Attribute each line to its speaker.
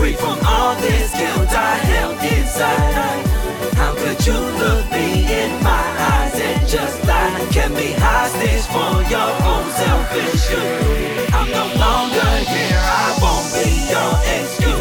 Speaker 1: free from all this guilt I held inside. How could you look me in my eyes and just lie? Kept me hostage for your own selfish use. I'm no longer here, I won't be your excuse.